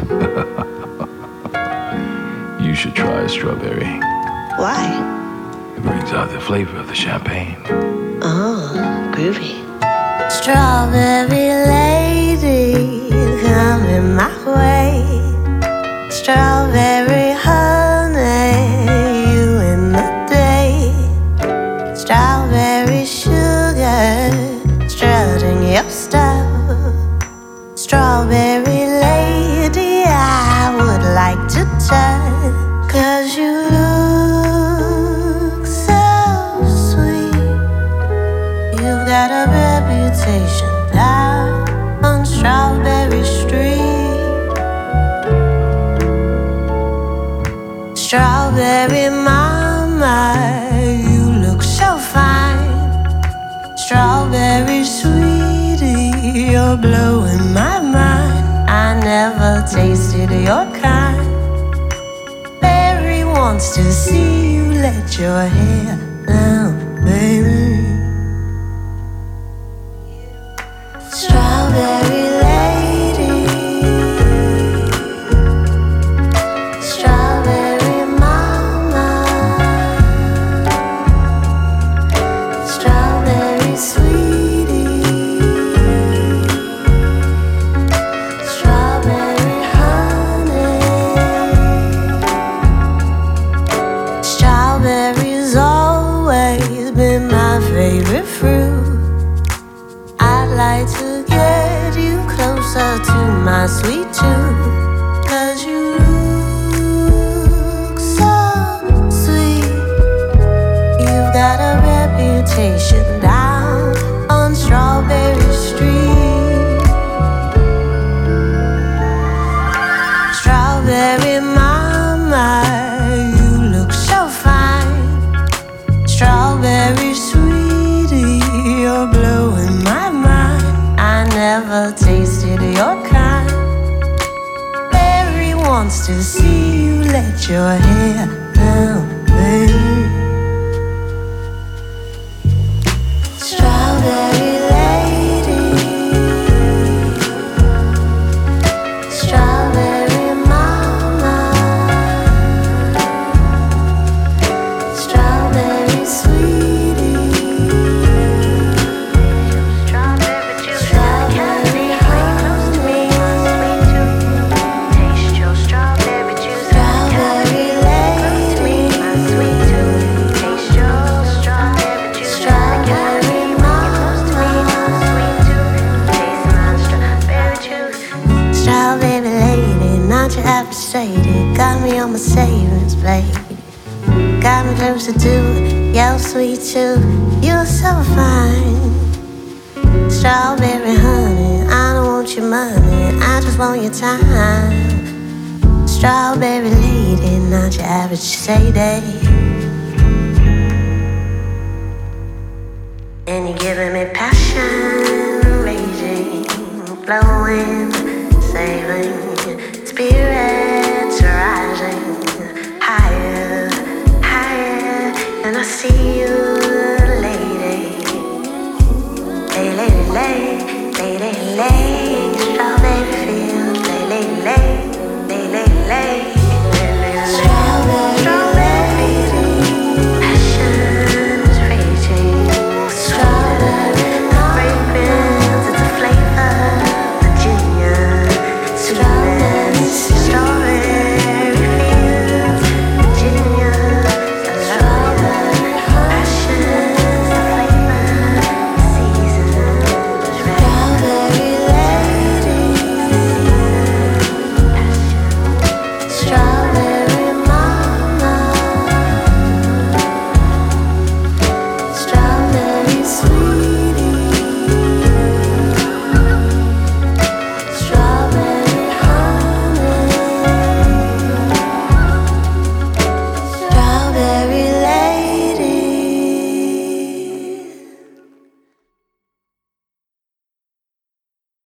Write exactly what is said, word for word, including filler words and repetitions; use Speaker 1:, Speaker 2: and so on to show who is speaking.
Speaker 1: You should try a strawberry.
Speaker 2: Why?
Speaker 1: It brings out the flavor of the champagne.
Speaker 2: Oh, groovy.
Speaker 3: Strawberry lady, coming my way. Strawberry honey, you in the day. Strawberry sugar, strutting your stuff. Strawberry lady, I would like to touch. 'Cause you look so sweet. You've got a reputation down on Strawberry Street. Strawberry mama, you look so fine. Strawberry sweetie, you're blowing my mind. I never tasted your kind. Barry wants to see you let your hair down, baby. Strawberry lady, strawberry mama, strawberry sweetie, strawberry honey. Strawberries always been my favorite fruit. I'd like to get you closer to my sweet tooth. 'Cause you look so sweet. You've got a reputation down on Strawberry Street. Strawberry mama, you look so fine. Strawberry sweetie, you're blowing my mind. I never tasted your kind. Barry wants to see you let your hair down, baby. Strawberry lady, strawberry mama, strawberry sweetie, strawberry juice, strawberry honey, taste your strawberry juice, strawberry lady, my sweet tooth, taste your strawberry juice, strawberry mama, sweet tooth, taste my strawberry juice. Strawberry lady, not your average lady, got me on my savings plate. Got me closer to your sweet tooth. You're so fine. Strawberry honey, I don't want your money, I just want your time. Strawberry lady, not your average lady. And you're giving me passion, raging, blowing